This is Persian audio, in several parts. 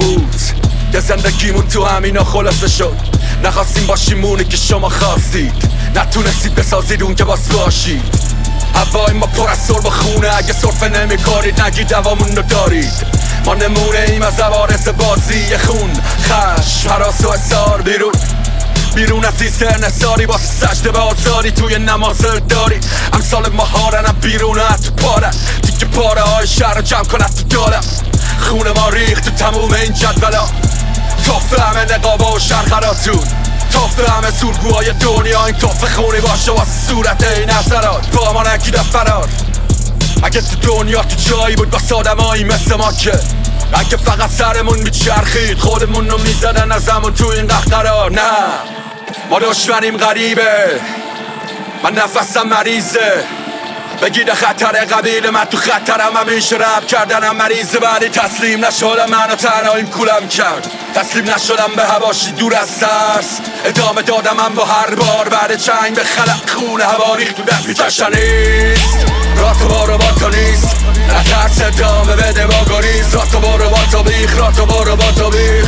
بود که زندگیمون تو همینا خلاصه شد. نخواستیم باشیم اونی که شما خواستید، نتونستید بسازید اون که باس باشید. هوای ما پر از سرب خونه، اگه سرفه نمی کارید نگید دوامون رو دارید. ما نمونه ایم از عوارض بازی خون، خشم، هراس و اصار. بیرون از این سرنساری واسه سجده به آزاری توی نماز داری. امثال مهارنم بیرونه تو پاره، دیگه پاره های شهر رو جمع کنه تو داره. خون ما ریخت تو تموم این جدولا، تفت همه نقابه و شرخراتون، تفت همه سورگوهای دنیا. این تفت خونی باشه واسه صورت این نظرات، با ما نگیده فرار. اگه تو دنیا تو جایی بود واسه آدمایی مثل ما که اگه فقط سرمون میچرخید خودمون رو میزدن ازمون تو این قهقرار. نه ما دشمنیم غریبه، من نفسم مریضه، بگید خطر قبیل من تو خطرم، همیشه رب کردنم مریضه. ولی تسلیم نشدم، منو تنهاییم کولم کرد، تسلیم نشدم به هواشی دور از ترس. ادامه دادم من با هر بار بعد چنگ به خلق خون هوا ریخت تو دست. میکشه نیست راه تو برو با تو نیست، نترس ادامه بده با گریز. راه تو برو با تو بیخ، راه تو برو با تو بیخ.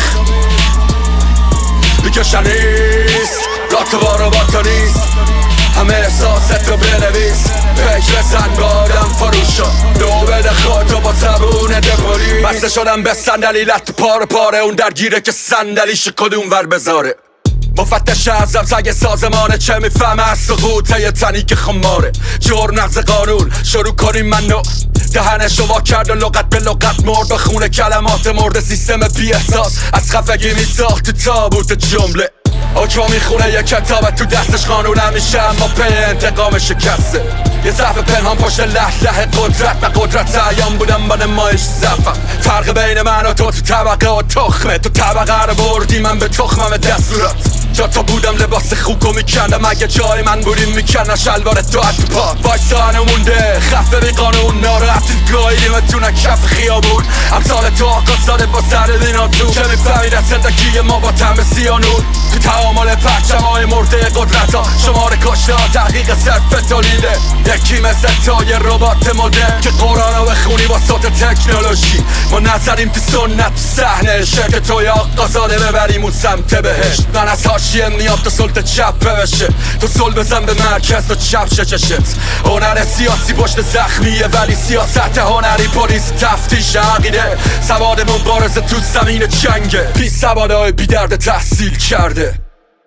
میکشه نیست راه تو برو با تو نیست، همه احساست رو بنویس. فکر زن با آدم فروش شد، دو بده خودتو با زبون دپوری. بسته شدم به صندلی لط پاره پاره، اون درگیره که صندلیش کدوم ور بذاره. مفتش ازم سگ سازمانه، چه میفهمه از سقوطه یه تنی که خماره. جور نقض قانون شروع کنیم منو، دهنشو وا کرد و لغت به لغت مرد. به خونه کلمات مرد سیستم بی احساس، از خفگی میساخت تو تابوت جمله. اوچو میخونه یه کتابه تو دستش قانون همیشه، اما پی انتقام شکسته. یه ضعف پنهان پشت لح قدرت، من قدرت عیان بودم با نمایش ضعفم. فرق بین من و تو طبقه و تخمه، تو طبقه رو بردی من به تخمم دستورات. جا تا بودم لباس خوکو میکندم، اگه جای من بودیم میکندم شلوار تو حد پا. وایسانه مونده خفه بی قانون، ناراحتید گاهیدیم تونه کف خیابون. امثال تو آقا زاده با سر دینا تو، چه میفهمید از زندگی ما با طعم سیانون. تو تعامل پرچمای مرده قدرت ها، شمار کشته ها تحقیق صرف تولیده. یکی مثل تا یه ربات مدرن که قرآن رو بخونی با صوت تکنولوژی. ما نظریم تو سنت تو صحنه که توی آقا زاده ببریم اون سمت بهشت. من از حاشیه میام تو سلطه چپ بشه، تو سل بزن به مرکز تو چپ ششت. هنر سیاسی پشت زخمیه، ولی سیاست هنری پلیس تفتیش عقیده. سوادمون بارزه تو زمین جنگه، بی سوادهای بی درد تحصیل کرده.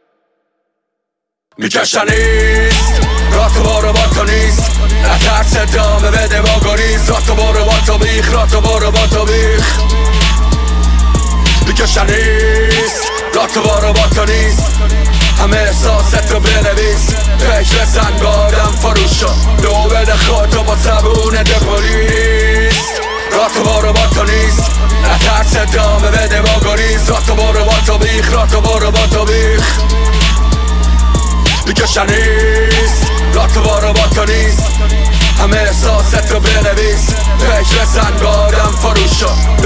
میکشه نیست راه تو برو با تو نیست، نترس ادامه بده با گریز. راه تو برو با تو بیخ، راه تو برو با تو بیخ. میکشه نیست راه تو برو با تو نیست، همه احساست رو بنویس. فکر زن با آدم فروش شد، دو بده خودتو با زبون دپولیس. راه تو برو با تو نیست، نترس ادامه بده با گریز. راه تو برو با تو بیخ، راه تو برو با تو بیخ. میکشه نیست راه تو برو با تو نیست، همه احساست رو بنویس. فکر زن با آدم فروش شد،